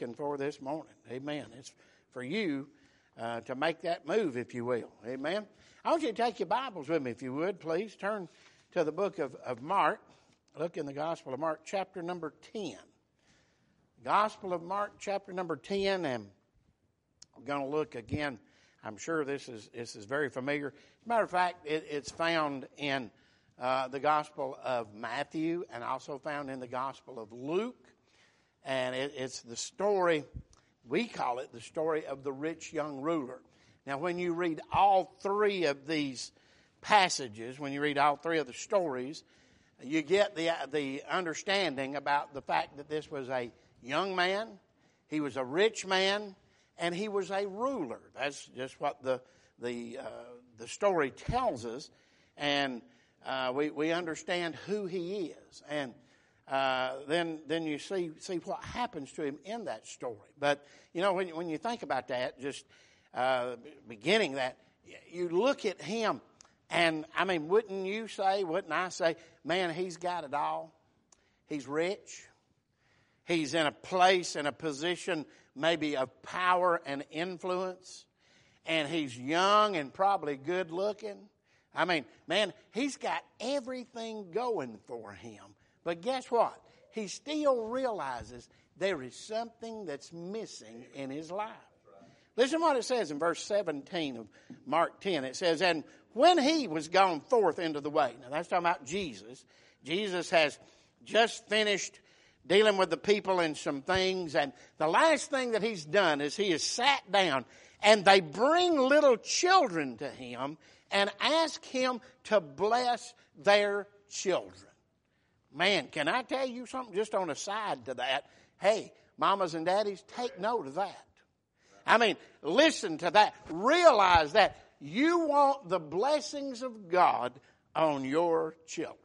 looking for this morning. Amen. It's for you to make that move, if you will. Amen. I want you to take your Bibles with me, if you would, please. Turn to the book of Mark. Look in the Gospel of Mark, chapter number 10. Gospel of Mark, chapter number 10, and we're going to look again. I'm sure this is very familiar. As a matter of fact, it's found in the Gospel of Matthew and also found in the Gospel of Luke. And it's the story, we call it the story of the rich young ruler. Now, when you read all three of these passages, when you read all three of the stories, you get the understanding about the fact that this was a young man, he was a rich man, and he was a ruler. That's just what the story tells us, and we understand who he is, and then you see what happens to him in that story. But you know, when you think about that, just beginning that, you look at him, and I mean, wouldn't I say, man, he's got it all. He's rich. He's in a place, in a position maybe of power and influence. And he's young and probably good looking. I mean, man, he's got everything going for him. But guess what? He still realizes there is something that's missing in his life. Listen to what it says in verse 17 of Mark 10. It says, and when he was gone forth into the way. Now that's talking about Jesus. Jesus has just finished dealing with the people in some things. And the last thing that he's done is he has sat down, and they bring little children to him and ask him to bless their children. Man, can I tell you something just on a side to that? Hey, mamas and daddies, take note of that. I mean, listen to that. Realize that you want the blessings of God on your children.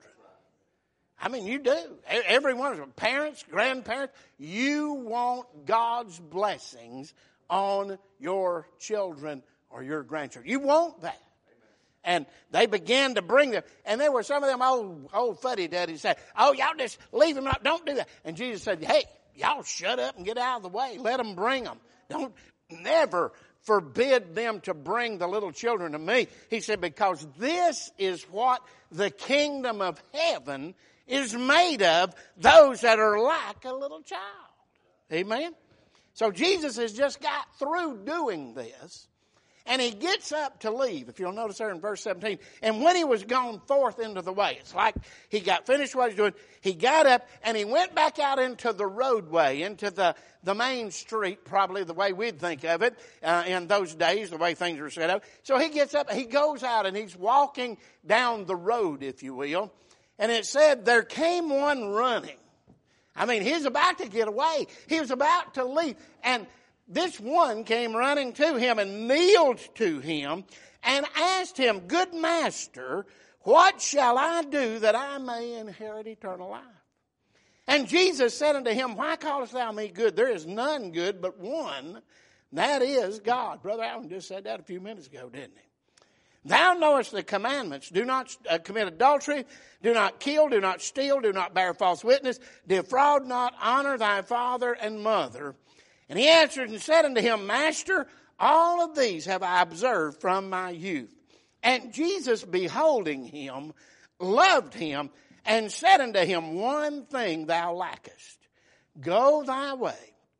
I mean, you do. Every one of them, parents, grandparents, you want God's blessings on your children or your grandchildren. You want that. And they began to bring them. And there were some of them old fuddy-duddies said, oh, y'all just leave them up. Don't do that. And Jesus said, hey, y'all shut up and get out of the way. Let them bring them. Don't never forbid them to bring the little children to me. He said, because this is what the kingdom of heaven is made of, those that are like a little child. Amen? So Jesus has just got through doing this, and he gets up to leave. If you'll notice there in verse 17, and when he was gone forth into the way, it's like he got finished what he was doing, he got up and he went back out into the roadway, into the main street, probably the way we'd think of it in those days, the way things were set up. So he gets up, he goes out, and he's walking down the road, if you will. And it said, there came one running. I mean, he was about to get away. He was about to leave. And this one came running to him and kneeled to him and asked him, good master, what shall I do that I may inherit eternal life? And Jesus said unto him, why callest thou me good? There is none good but one, that is God. Brother Allen just said that a few minutes ago, didn't he? Thou knowest the commandments. Do not commit adultery. Do not kill. Do not steal. Do not bear false witness. Defraud not. Honor thy father and mother. And he answered and said unto him, Master, all of these have I observed from my youth. And Jesus, beholding him, loved him, and said unto him, one thing thou lackest. Go thy way.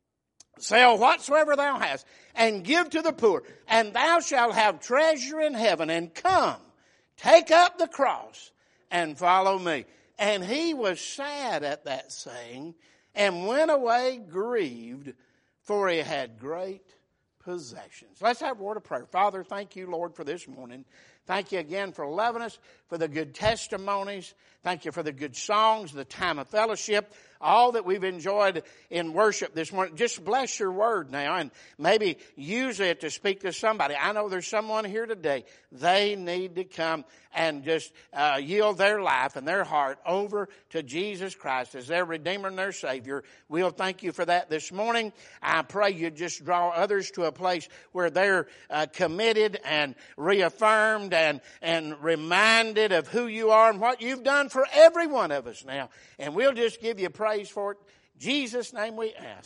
Sell whatsoever thou hast, and give to the poor, and thou shalt have treasure in heaven. And come, take up the cross, and follow me. And he was sad at that saying, and went away grieved, for he had great possessions. Let's have a word of prayer. Father, thank you, Lord, for this morning. Thank you again for loving us, for the good testimonies. Thank you for the good songs, the time of fellowship, all that we've enjoyed in worship this morning. Just bless your word now and maybe use it to speak to somebody. I know there's someone here today. They need to come and just yield their life and their heart over to Jesus Christ as their Redeemer and their Savior. We'll thank you for that this morning. I pray you just draw others to a place where they're committed and reaffirmed and reminded of who you are and what you've done for every one of us now. And we'll just give you praise for it. In Jesus' name we ask.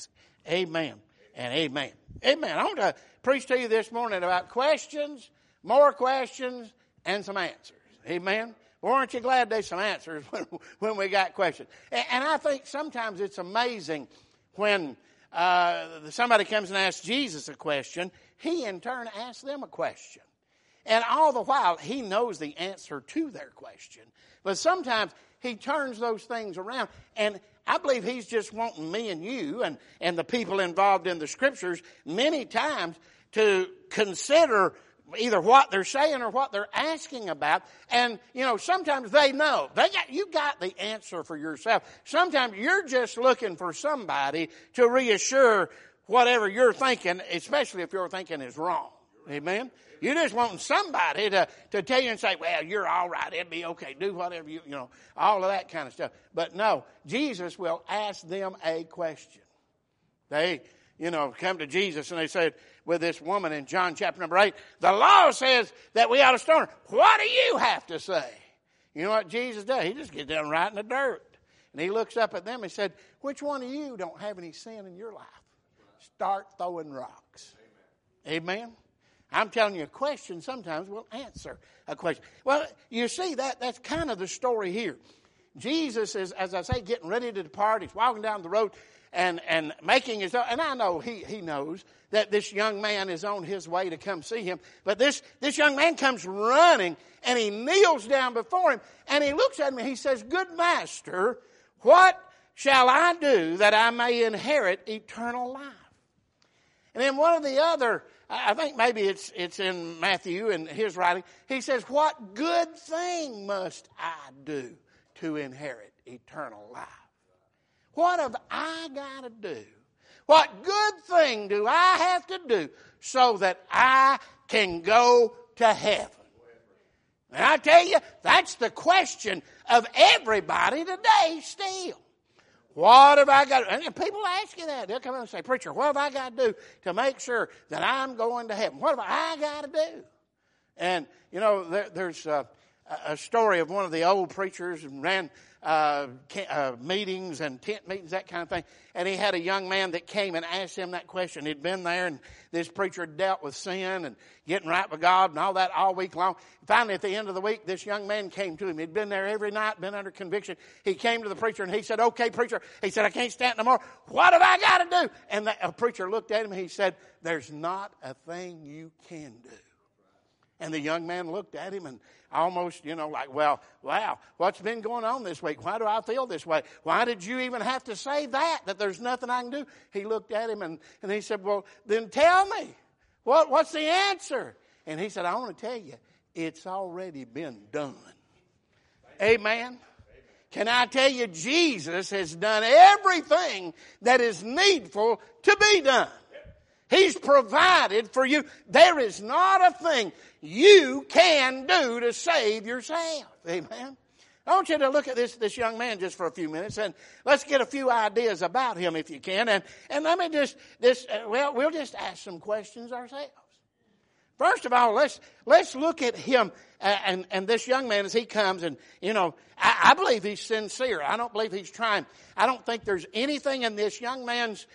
Amen and amen. Amen. I want to preach to you this morning about questions, more questions, and some answers. Amen. Well, aren't you glad there's some answers when we got questions? And I think sometimes it's amazing when somebody comes and asks Jesus a question, he in turn asks them a question. And all the while, he knows the answer to their question. But sometimes he turns those things around. And I believe he's just wanting me and you and the people involved in the Scriptures many times to consider either what they're saying or what they're asking about. And, sometimes they know. You got the answer for yourself. Sometimes you're just looking for somebody to reassure whatever you're thinking, especially if your thinking is wrong. Amen? You're just wanting somebody to tell you and say, well, you're all right. It'll be okay. Do whatever all of that kind of stuff. But no, Jesus will ask them a question. They, come to Jesus and they said with this woman in John chapter number 8, the law says that we ought to stone her. What do you have to say? You know what Jesus does? He just gets down right in the dirt. And he looks up at them and said, which one of you don't have any sin in your life? Start throwing rocks. Amen? I'm telling you, a question sometimes will answer a question. Well, you see, that's kind of the story here. Jesus is, as I say, getting ready to depart. He's walking down the road and making his own. And I know he knows that this young man is on his way to come see him. But this young man comes running and he kneels down before him and he looks at him and he says, good master, what shall I do that I may inherit eternal life? And then one of the other, I think maybe it's in Matthew in his writing, he says, what good thing must I do to inherit eternal life? What have I got to do? What good thing do I have to do so that I can go to heaven? And I tell you, that's the question of everybody today still. What have I got to do? And people ask you that. They'll come in and say, preacher, what have I got to do to make sure that I'm going to heaven? What have I got to do? And, there's a story of one of the old preachers and ran meetings and tent meetings, that kind of thing. And he had a young man that came and asked him that question. He'd been there and this preacher dealt with sin and getting right with God and all that all week long. Finally, at the end of the week, this young man came to him. He'd been there every night, been under conviction. He came to the preacher and he said, okay, preacher. He said, I can't stand no more. What have I got to do? And the preacher looked at him and he said, there's not a thing you can do. And the young man looked at him and almost, like, well, wow, what's been going on this week? Why do I feel this way? Why did you even have to say that there's nothing I can do? He looked at him and he said, well, then tell me, what's the answer? And he said, I want to tell you, it's already been done. Amen. Can I tell you, Jesus has done everything that is needful to be done. He's provided for you. There is not a thing you can do to save yourself. Amen. I want you to look at this young man just for a few minutes and let's get a few ideas about him if you can. And let me we'll just ask some questions ourselves. First of all, let's look at him and this young man as he comes and, I believe he's sincere. I don't believe he's trying. I don't think there's anything in this young man's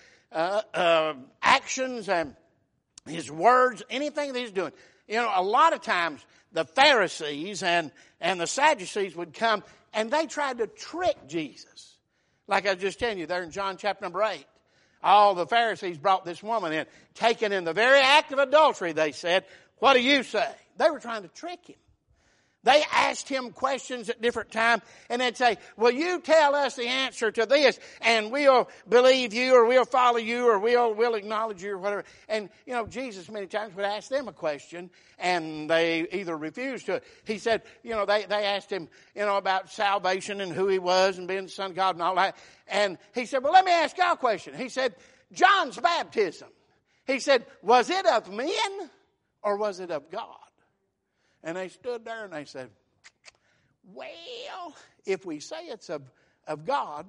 actions and his words, anything that he's doing. A lot of times the Pharisees and the Sadducees would come and they tried to trick Jesus. Like I was just telling you there in John chapter number 8. All the Pharisees brought this woman in, taken in the very act of adultery, they said. What do you say? They were trying to trick him. They asked him questions at different times, and they'd say, well, you tell us the answer to this, and we'll believe you, or we'll follow you, or we'll acknowledge you, or whatever. And, Jesus many times would ask them a question, and they either refused to it. He said, they asked him, about salvation and who he was and being the Son of God and all that. And he said, well, let me ask y'all a question. He said, John's baptism. He said, was it of men or was it of God? And they stood there and they said, well, if we say it's of God,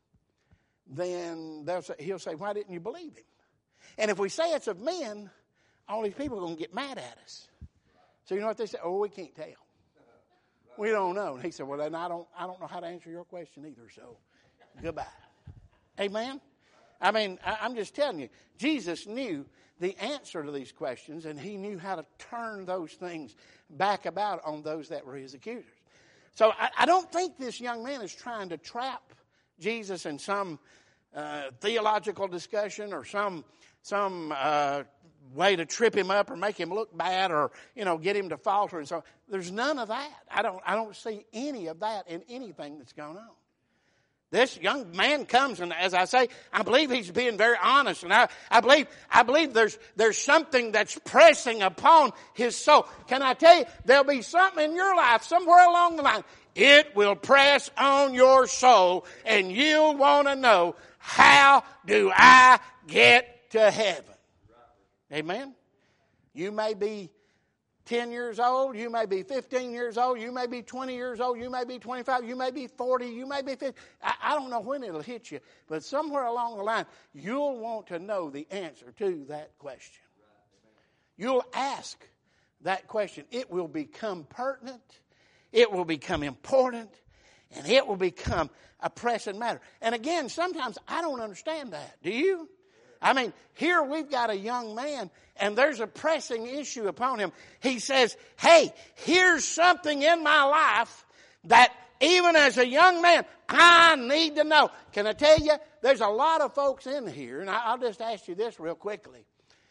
then he'll say, why didn't you believe him? And if we say it's of men, all these people are going to get mad at us. So you know what they said? Oh, we can't tell. We don't know. And he said, well, then I don't know how to answer your question either, so goodbye. Amen? I mean, I'm just telling you, Jesus knew the answer to these questions, and he knew how to turn those things back about on those that were his accusers. So I don't think this young man is trying to trap Jesus in some theological discussion or some way to trip him up or make him look bad or, get him to falter and so on. There's none of that. I don't see any of that in anything that's going on. This young man comes, and as I say, I believe he's being very honest, and I believe there's something that's pressing upon his soul. Can I tell you, there'll be something in your life somewhere along the line. It will press on your soul, and you'll want to know, how do I get to heaven? Amen? You may be 10 years old, you may be 15 years old, you may be 20 years old, you may be 25, you may be 40, you may be 50. I don't know when it'll hit you, but somewhere along the line, you'll want to know the answer to that question. You'll ask that question. It will become pertinent, it will become important, and it will become a pressing matter. And again, sometimes I don't understand that. Do you? I mean, here we've got a young man, and there's a pressing issue upon him. He says, hey, here's something in my life that even as a young man, I need to know. Can I tell you, there's a lot of folks in here, and I'll just ask you this real quickly.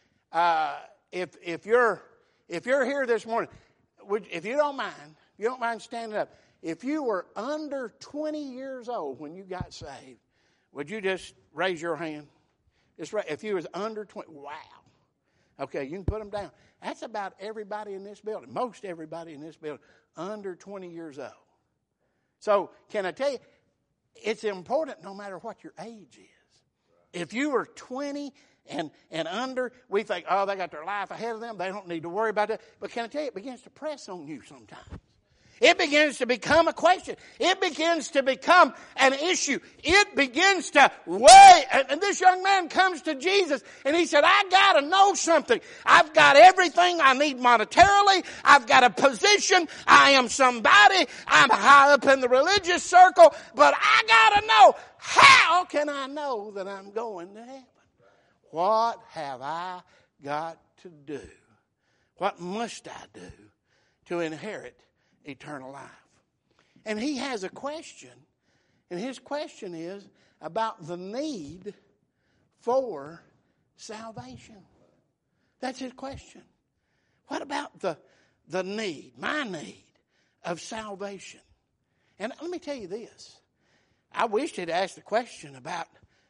If you're here this morning, if you don't mind standing up. If you were under 20 years old when you got saved, would you just raise your hand? It's right. If you was under 20, wow. Okay, you can put them down. That's about everybody in this building. Most everybody in this building under 20 years old. So can I tell you, it's important no matter what your age is. If you were 20 and under, we think, oh, they got their life ahead of them. They don't need to worry about that. But can I tell you, it begins to press on you sometimes. It begins to become a question. It begins to become an issue. It begins to weigh. And this young man comes to Jesus and he said, I got to know something. I've got everything I need monetarily. I've got a position. I am somebody. I'm high up in the religious circle. But I got to know, how can I know that I'm going to heaven? What have I got to do? What must I do to inherit eternal life? And he has a question, and his question is about the need for salvation. That's his question. What about the need, my need of salvation? And let me tell you this. I wish he'd asked the question about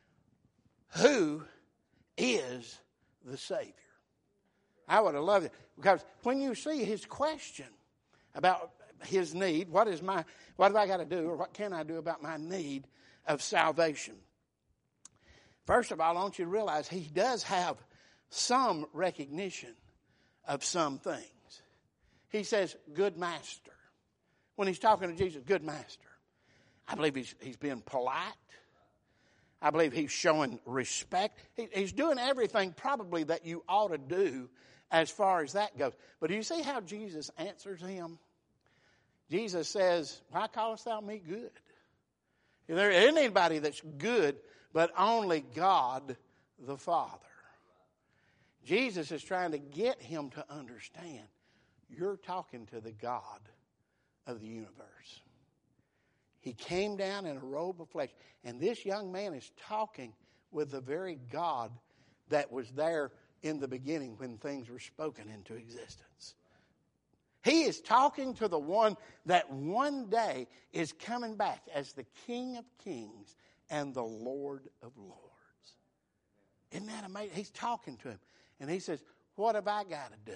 who is the Savior. I would have loved it, because when you see his question about his need, what have I got to do, or what can I do about my need of salvation? First of all, I want you to realize he does have some recognition of some things. He says, good master. When he's talking to Jesus, good master. I believe he's being polite. I believe he's showing respect. He's doing everything probably that you ought to do as far as that goes. But do you see how Jesus answers him? Jesus says, why callest thou me good? There isn't anybody that's good but only God the Father. Jesus is trying to get him to understand, you're talking to the God of the universe. He came down in a robe of flesh. And this young man is talking with the very God that was there in the beginning when things were spoken into existence. He is talking to the one that one day is coming back as the King of Kings and the Lord of Lords. Isn't that amazing? He's talking to him. And he says, what have I got to do?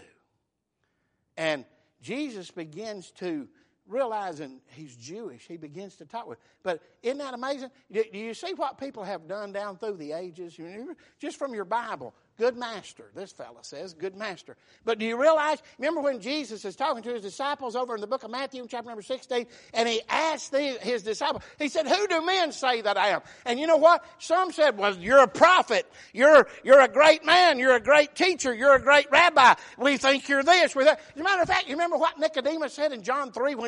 And Jesus begins to, realizing he's Jewish, he begins to talk with him. But isn't that amazing? Do you see what people have done down through the ages? Just from your Bible. Good master. This fella says, good master. But do you realize, remember when Jesus is talking to his disciples over in the book of Matthew, chapter number 16, and he asked his disciples, he said, who do men say that I am? And you know what? Some said, well, you're a prophet. You're a great man. You're a great teacher. You're a great rabbi. We think you're this. We're that. As a matter of fact, you remember what Nicodemus said in John 3 when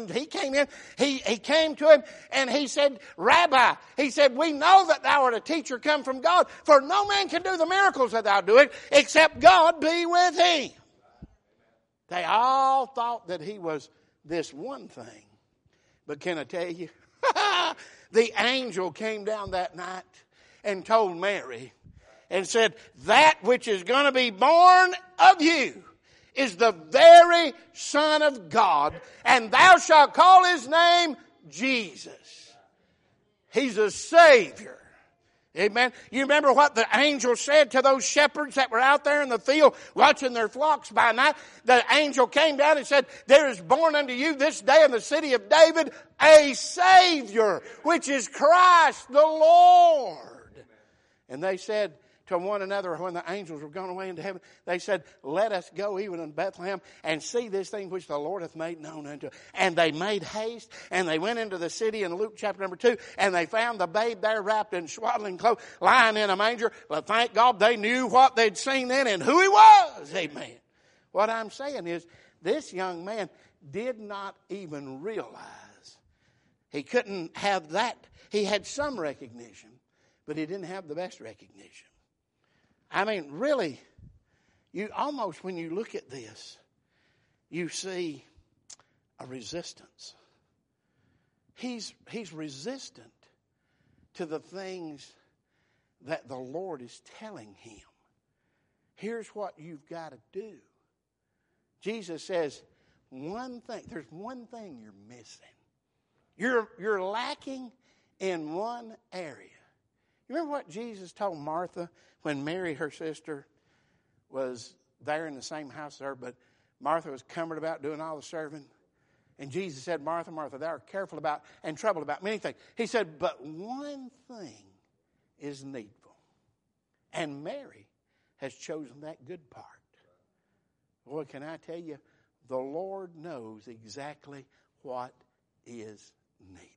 when he came in, he came to him and he said, Rabbi, he said, we know that thou art a teacher come from God, for no man can do the miracles that thou doest except God be with him. They all thought that he was this one thing. But can I tell you, the angel came down that night and told Mary and said, that which is going to be born of you is the very Son of God, and thou shalt call his name Jesus. He's a Savior. Amen. You remember what the angel said to those shepherds that were out there in the field watching their flocks by night? The angel came down and said, there is born unto you this day in the city of David a Savior, which is Christ the Lord. And they said to one another when the angels were gone away into heaven, they said, let us go even in Bethlehem and see this thing which the Lord hath made known unto us. And they made haste and they went into the city in Luke chapter number 2, and they found the babe there wrapped in swaddling clothes, lying in a manger. But thank God they knew what they'd seen then and who he was. Amen. What I'm saying is, this young man did not even realize he couldn't have that. He had some recognition, but he didn't have the best recognition. I mean, really, you almost, when you look at this, you see a resistance. He's resistant to the things that the Lord is telling him. Here's what you've got to do. Jesus says, there's one thing you're missing. You're lacking in one area. You remember what Jesus told Martha when Mary, her sister, was there in the same house as her, but Martha was cumbered about doing all the serving? And Jesus said, Martha, Martha, thou art careful about and troubled about many things. He said, but one thing is needful. And Mary has chosen that good part. Boy, can I tell you, the Lord knows exactly what is needed.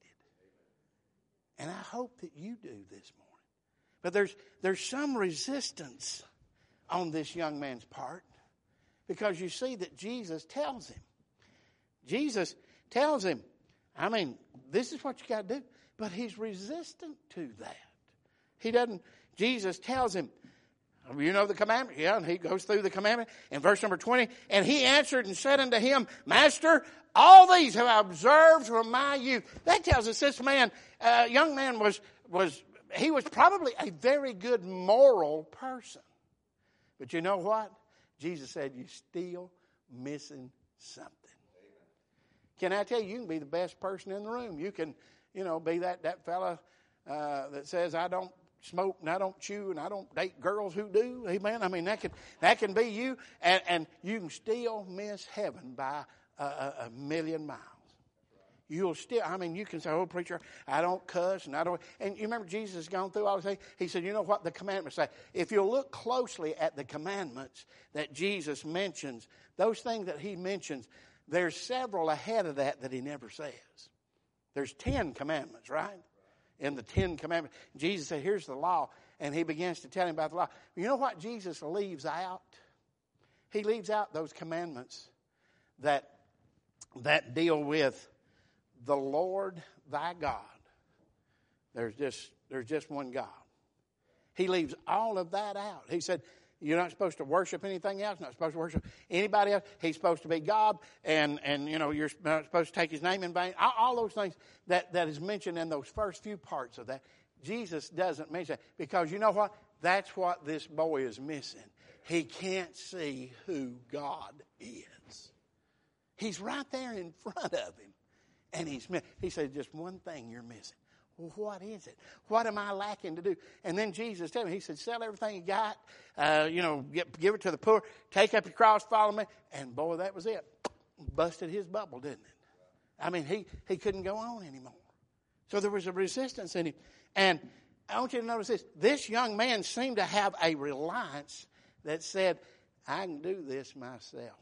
And I hope that you do this morning. But there's some resistance on this young man's part, because you see that Jesus tells him. Jesus tells him, I mean, this is what you got to do. But he's resistant to that. He doesn't. Jesus tells him, you know the commandment? Yeah, and he goes through the commandment. In verse number 20, and he answered and said unto him, Master, all these have I observed from my youth. That tells us this man, young man was probably a very good moral person. But you know what? Jesus said, you're still missing something. Can I tell you, you can be the best person in the room. You can, be that fella that says, I don't smoke and I don't chew and I don't date girls who do. Amen. I mean, that can be you, and you can still miss heaven by a million miles. You'll still, you can say, oh, preacher, I don't cuss and I don't. And you remember Jesus has gone through all the things. He said, you know what the commandments say? If you'll look closely at the commandments that Jesus mentions, those things that he mentions, there's several ahead of that he never says. There's 10 commandments, right? In the 10 commandments, Jesus said, here's the law. And he begins to tell him about the law. You know what Jesus leaves out? He leaves out those commandments that deal with the Lord thy God. There's just one God. He leaves all of that out. He said, you're not supposed to worship anything else, not supposed to worship anybody else. He's supposed to be God, and you're not supposed to take his name in vain. All those things that is mentioned in those first few parts of that, Jesus doesn't mention that, because you know what? That's what this boy is missing. He can't see who God is. He's right there in front of him. And he said, just one thing you're missing. Well, what is it? What am I lacking to do? And then Jesus told me, he said, sell everything you got, give it to the poor, take up your cross, follow me. And boy, that was it. Busted his bubble, didn't it? He couldn't go on anymore. So there was a resistance in him. And I want you to notice this. This young man seemed to have a reliance that said, I can do this myself.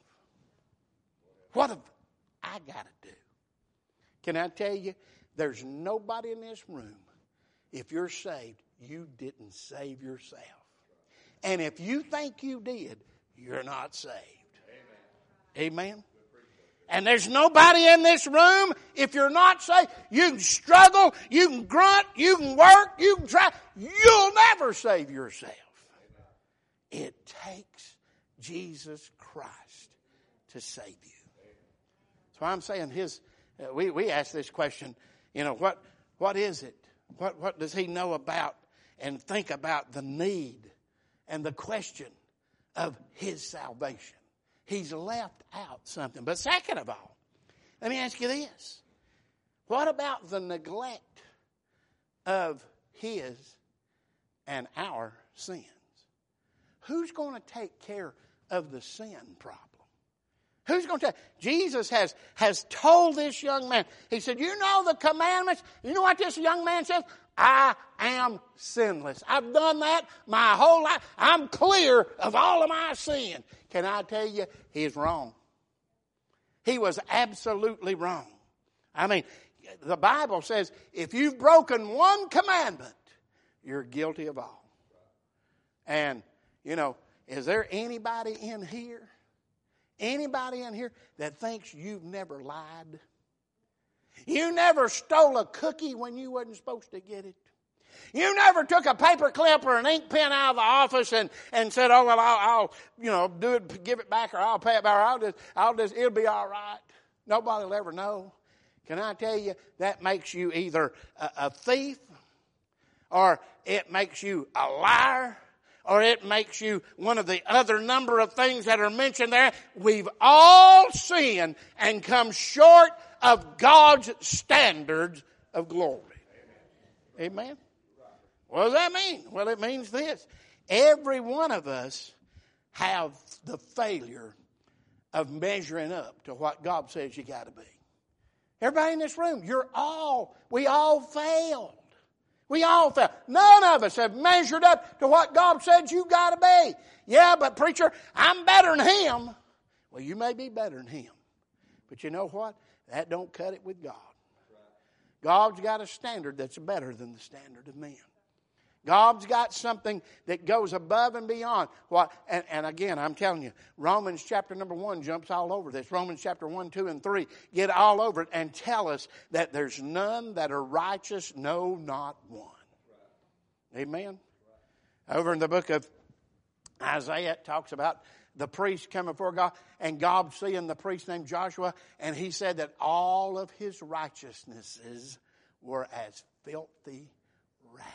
What have I got to do? Can I tell you, there's nobody in this room, if you're saved, you didn't save yourself. And if you think you did, you're not saved. Amen? And there's nobody in this room, if you're not saved, you can struggle, you can grunt, you can work, you can try. You'll never save yourself. It takes Jesus Christ to save you. That's why I'm saying we ask this question, what is it? What does he know about and think about the need and the question of his salvation? He's left out something. But second of all, let me ask you this. What about the neglect of his and our sins? Who's going to take care of the sin problem? Who's going to take? Jesus has told this young man. He said, you know the commandments? You know what this young man says? I am sinless. I've done that my whole life. I'm clear of all of my sin. Can I tell you, he's wrong. He was absolutely wrong. I mean, the Bible says if you've broken one commandment, you're guilty of all. And, is there anybody in here that thinks you've never lied? You never stole a cookie when you wasn't supposed to get it. You never took a paper clip or an ink pen out of the office and said, oh, well, I'll do it, give it back, or I'll pay it back, or it'll be all right. Nobody will ever know. Can I tell you, that makes you either a thief, or it makes you a liar, or it makes you one of the other number of things that are mentioned there. We've all sinned and come short of God's standards of glory. Amen. What does that mean? Well, it means this. Every one of us have the failure of measuring up to what God says you got to be. Everybody in this room, we all failed. We all failed. None of us have measured up to what God said you got to be. Yeah, but preacher, I'm better than him. Well, you may be better than him. But you know what? That don't cut it with God. God's got a standard that's better than the standard of men. God's got something that goes above and beyond. And again, I'm telling you, Romans chapter number 1 jumps all over this. Romans chapter 1, 2, and 3 get all over it and tell us that there's none that are righteous, no, not one. Amen? Over in the book of Isaiah, it talks about the priest coming before God, and God seeing the priest named Joshua, and he said that all of his righteousnesses were as filthy rags.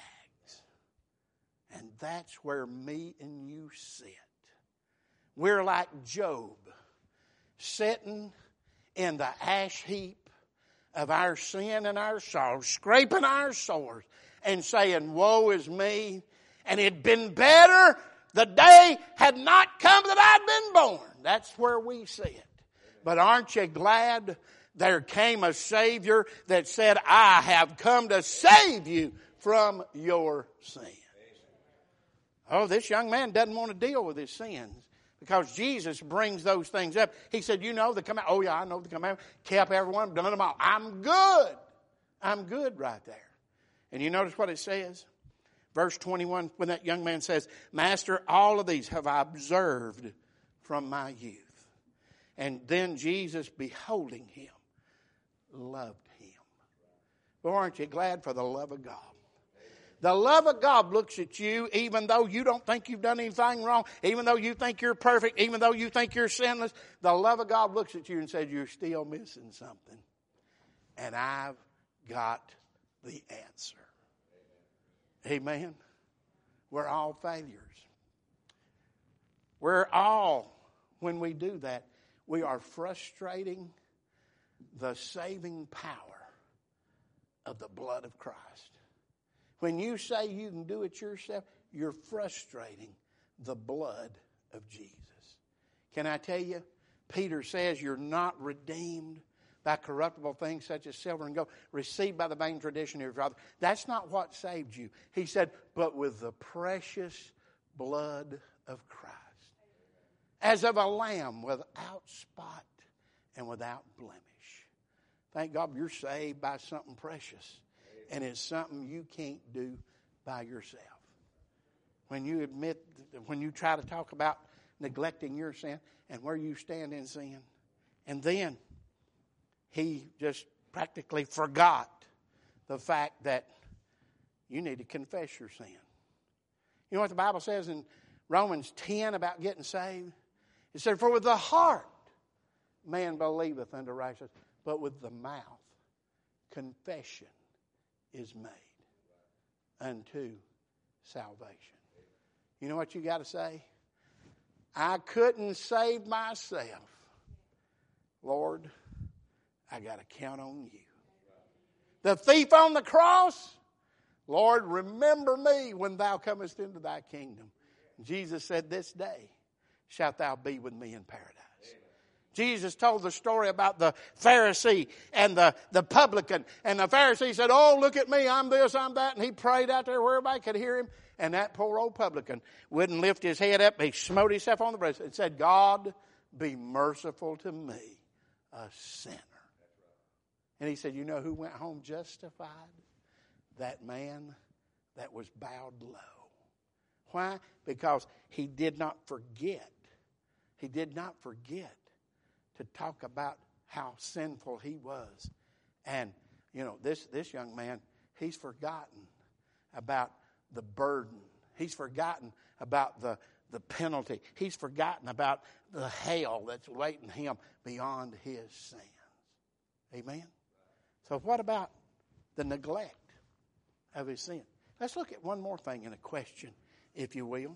And that's where me and you sit. We're like Job, sitting in the ash heap of our sin and our sorrow, scraping our sores and saying, woe is me. And it'd been better the day had not come that I'd been born. That's where we sit. But aren't you glad there came a Savior that said, I have come to save you from your sin. Oh, this young man doesn't want to deal with his sins because Jesus brings those things up. He said, you know the commandment. Oh, yeah, I know the commandment. Kept everyone, done them all. I'm good. I'm good right there. And you notice what it says? Verse 21, when that young man says, Master, all of these have I observed from my youth. And then Jesus, beholding him, loved him. Well, aren't you glad for the love of God? The love of God looks at you even though you don't think you've done anything wrong, even though you think you're perfect, even though you think you're sinless. The love of God looks at you and says, you're still missing something. And I've got the answer. Amen. We're all failures. We're all, when we do that, we are frustrating the saving power of the blood of Christ. When you say you can do it yourself, you're frustrating the blood of Jesus. Can I tell you, Peter says you're not redeemed by corruptible things such as silver and gold, received by the vain tradition of your father. That's not what saved you. He said, but with the precious blood of Christ, as of a lamb without spot and without blemish. Thank God you're saved by something precious. And it's something you can't do by yourself. When you admit, when you try to talk about neglecting your sin and where you stand in sin. And then he just practically forgot the fact that you need to confess your sin. You know what the Bible says in Romans 10 about getting saved? It said, for with the heart man believeth unto righteousness, but with the mouth confession is made unto salvation. You know what you got to say? I couldn't save myself. Lord, I got to count on you. The thief on the cross, Lord, remember me when thou comest into thy kingdom. Jesus said, this day shalt thou be with me in paradise. Jesus told the story about the Pharisee and the publican. And the Pharisee said, oh, look at me, I'm this, I'm that. And he prayed out there where everybody could hear him. And that poor old publican wouldn't lift his head up. He smote himself on the breast and said, God, be merciful to me, a sinner. And he said, you know who went home justified? That man that was bowed low. Why? Because he did not forget. He did not forget to talk about how sinful he was. And, you know, this young man, he's forgotten about the burden. He's forgotten about the penalty. He's forgotten about the hell that's waiting him beyond his sins. Amen? So what about the neglect of his sin? Let's look at one more thing in a question, if you will.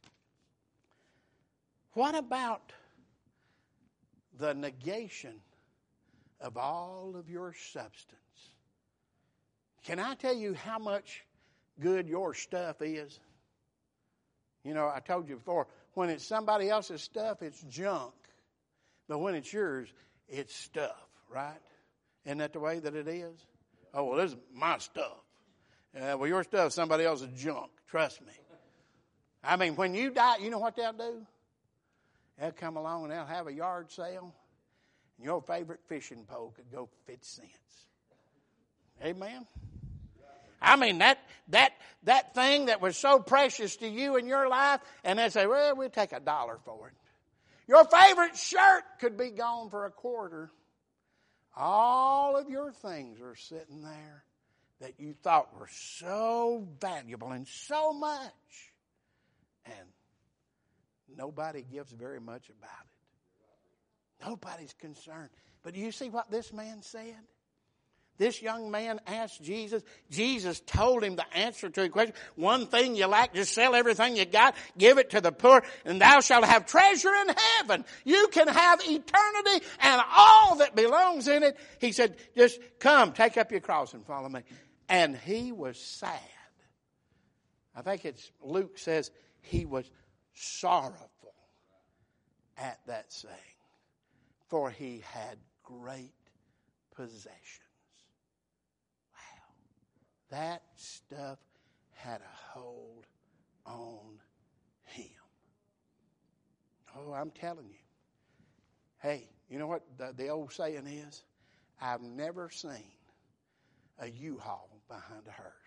What about the negation of all of your substance? Can I tell you how much good your stuff is? You know, I told you before, when it's somebody else's stuff, it's junk. But when it's yours, it's stuff, right? Isn't that the way that it is? Oh, well, this is my stuff. Well, your stuff, somebody else's junk. Trust me. I mean, when you die, you know what they'll do? They'll come along and they'll have a yard sale. And your favorite fishing pole could go for 50 cents. Amen? I mean, that thing that was so precious to you in your life, and they say, well, we'll take $1 for it. Your favorite shirt could be gone for $0.25. All of your things are sitting there that you thought were so valuable and so much. And nobody gives very much about it. Nobody's concerned. But do you see what this man said? This young man asked Jesus. Jesus told him the answer to his question. One thing you lack, just sell everything you got, give it to the poor, and thou shalt have treasure in heaven. You can have eternity and all that belongs in it. He said, just come, take up your cross and follow me. And he was sad. I think it's Luke says he was sorrowful at that saying, for he had great possessions. That stuff had a hold on him. Oh, I'm telling you. Hey, you know what the old saying is? I've never seen a U-Haul behind a hearse.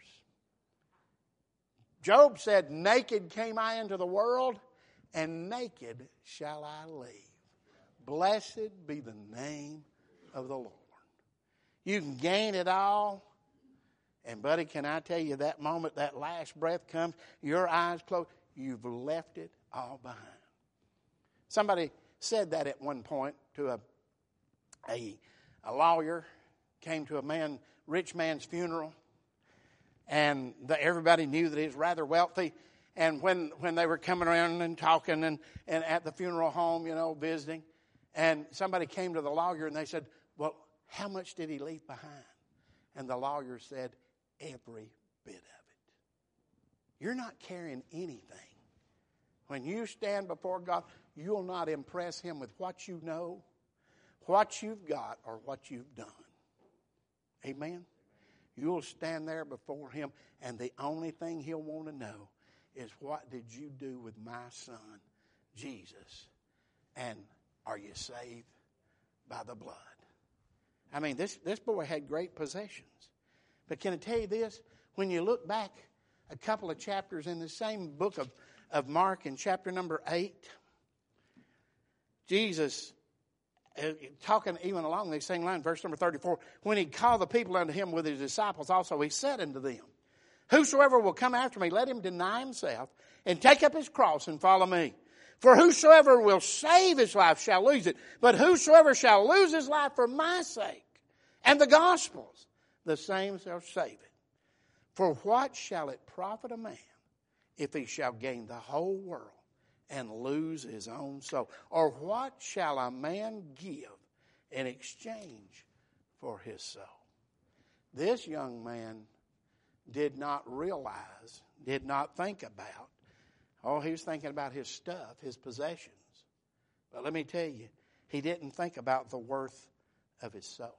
Job said, naked came I into the world, and naked shall I leave. Blessed be the name of the Lord. You can gain it all. And, buddy, can I tell you, that moment, that last breath comes, your eyes closed, you've left it all behind. Somebody said that at one point to a lawyer, came to a rich man's funeral, and everybody knew that he was rather wealthy. And when they were coming around and talking and at the funeral home, you know, visiting, and somebody came to the lawyer and they said, well, how much did he leave behind? And the lawyer said, every bit of it. You're not carrying anything. When you stand before God, you'll not impress him with what you know, what you've got, or what you've done. Amen? You'll stand there before him, and the only thing he'll want to know is, what did you do with my son, Jesus? And are you saved by the blood? I mean, this boy had great possessions. But can I tell you this? When you look back a couple of chapters in the same book of Mark, in chapter number 8, Jesus talking even along these same lines, verse number 34, when he called the people unto him with his disciples also, he said unto them, whosoever will come after me, let him deny himself and take up his cross and follow me. For whosoever will save his life shall lose it. But whosoever shall lose his life for my sake and the gospel's, the same shall save it. For what shall it profit a man if he shall gain the whole world and lose his own soul? Or what shall a man give in exchange for his soul? This young man did not realize, did not think about, he was thinking about his stuff, his possessions. But let me tell you, he didn't think about the worth of his soul.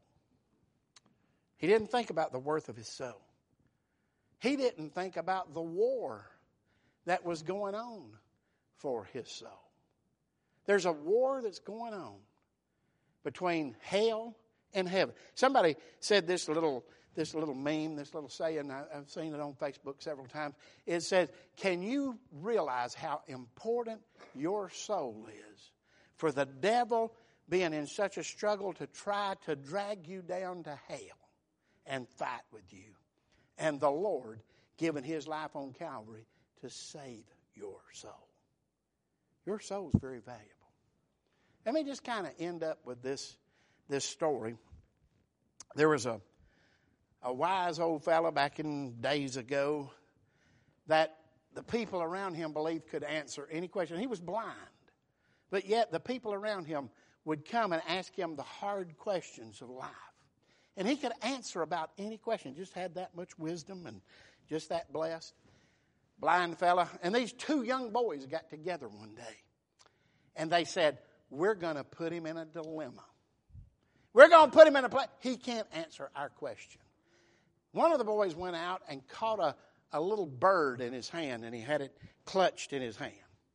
He didn't think about the worth of his soul. He didn't think about the war that was going on for his soul. There's a war that's going on between hell and heaven. Somebody said this little meme, this little saying, I've seen it on Facebook several times. It says, can you realize how important your soul is for the devil being in such a struggle to try to drag you down to hell and fight with you, and the Lord giving his life on Calvary to save your soul? Your soul is very valuable. Let me just kind of end up with this story. There was a wise old fellow back in days ago that the people around him believed could answer any question. He was blind, but yet the people around him would come and ask him the hard questions of life. And he could answer about any question, just had that much wisdom and just that blessed. Blind fella. And these two young boys got together one day. And they said, we're going to put him in a dilemma. We're going to put him in a place. He can't answer our question. One of the boys went out and caught a little bird in his hand, and he had it clutched in his hand.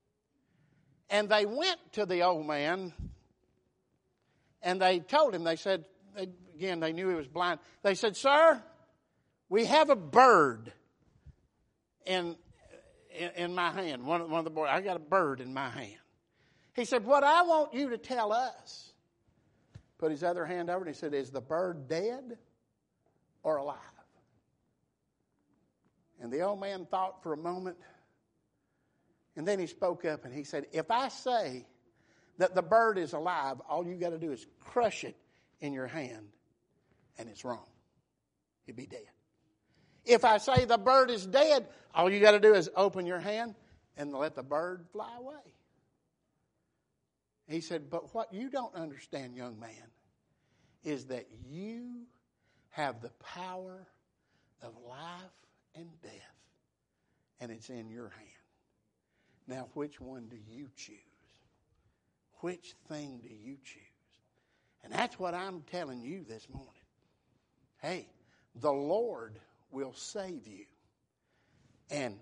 And they went to the old man, and they told him, they said, again, they knew he was blind. They said, sir, we have a bird in my hand. One of the boys, I got a bird in my hand. He said, what I want you to tell us, put his other hand over and he said, is the bird dead or alive? And the old man thought for a moment, and then he spoke up and he said, if I say that the bird is alive, all you got to do is crush it in your hand, and it's wrong. It'd be dead. If I say the bird is dead, all you got to do is open your hand and let the bird fly away. He said, but what you don't understand, young man, is that you have the power of life and death, and it's in your hand. Now, which one do you choose? Which thing do you choose? And that's what I'm telling you this morning. Hey, the Lord will save you, and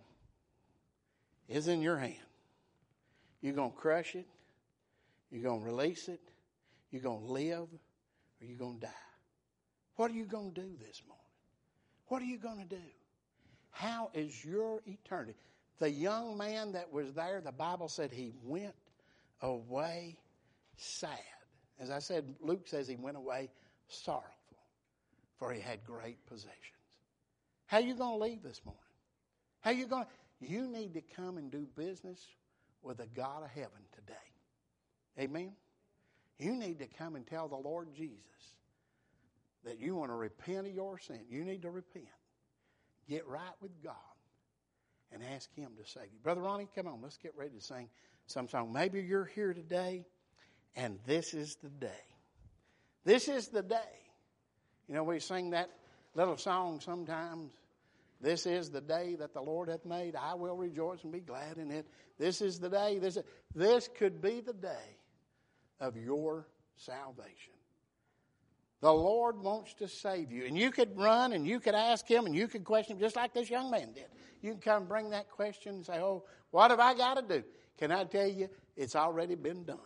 it's in your hand. You're going to crush it, you're going to release it, you're going to live, or you're going to die. What are you going to do this morning? What are you going to do? How is your eternity? The young man that was there, the Bible said he went away sad. As I said, Luke says he went away sorrowful, for he had great possessions. How are you going to leave this morning? How are you going to? You need to come and do business with the God of heaven today. Amen? You need to come and tell the Lord Jesus that you want to repent of your sin. You need to repent. Get right with God and ask him to save you. Brother Ronnie, come on. Let's get ready to sing some song. Maybe you're here today, and this is the day. This is the day. You know, we sing that little song sometimes. This is the day that the Lord hath made. I will rejoice and be glad in it. This is the day. This could be the day of your salvation. The Lord wants to save you. And you could run and you could ask him and you could question him just like this young man did. You can come bring that question and say, oh, what have I got to do? Can I tell you, it's already been done.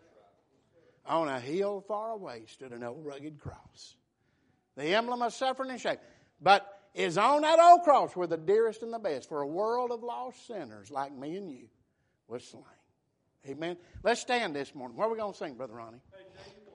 On a hill far away stood an old rugged cross, the emblem of suffering and shame. But is on that old cross where the dearest and the best for a world of lost sinners like me and you was slain. Amen. Let's stand this morning. What are we going to sing, Brother Ronnie?